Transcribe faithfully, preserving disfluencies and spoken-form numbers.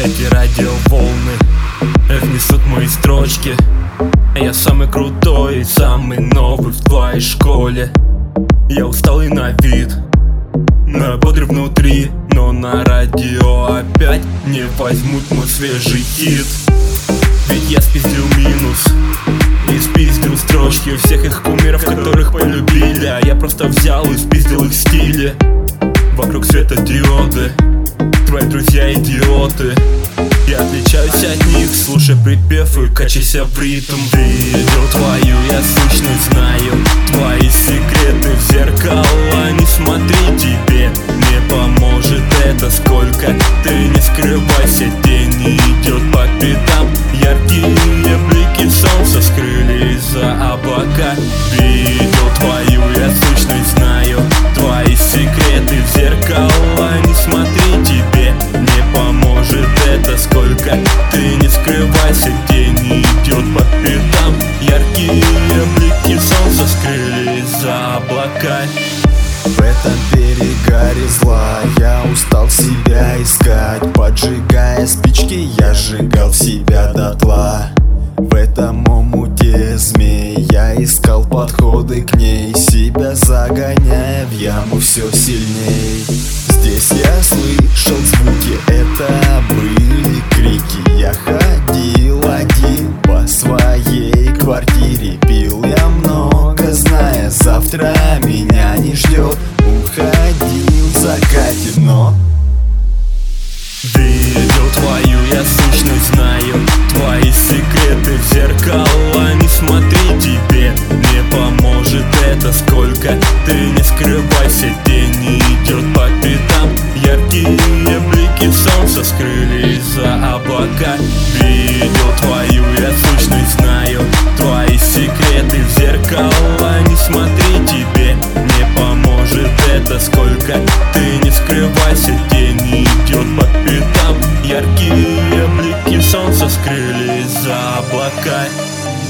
Эти радиоволны разнесут мои строчки. Я самый крутой, самый новый в твоей школе. Я усталый на вид, но бодрый внутри. Но на радио опять не возьмут мой свежий хит. Ведь я спиздил минус и спиздил строчки всех их кумиров, которых полюбили. А я просто взял и спиздил их стили. Вокруг света диоды, твои друзья идиоты. Я отличаюсь от них, слушай припев и качайся в ритм. Видел твою я сущность, знаю твои секреты в зеркало. Не смотри, тебе не поможет это. Сколько ты не скрывайся, день идет по пятам. Яркие блики солнца скрылись за облака. Видел твою я сущность, знаю твои секреты в зеркало. Не смотри, тебе не поможет это. Сколько ты не скрывайся, день идет по пятам. Яркие блики солнца скрылись за облака. В этом перегаре зла я устал себя искать. Поджигая спички, я сжигал себя дотла. В этом омуте змей я искал подходы к ней, себя загоняя в яму все сильней. Здесь я слышал звуки, это были крики. Я ходил один по своей квартире. Пил я много, зная, завтра меня не ждет. Уходил в закате, но видел твою я сущность, знаю твои секреты в зеркало. Не смотри, тебе не поможет это. Сколько ты не скрывайся, день идет по пятам. Яркие блики солнца скрылись за облака. Видел твою я сущность, знаю твои секреты в зеркало. Не смотри, тебе не поможет это. Сколько ты не скрывайся, день идет по пятам. Яркие блики солнца скрылись за облака.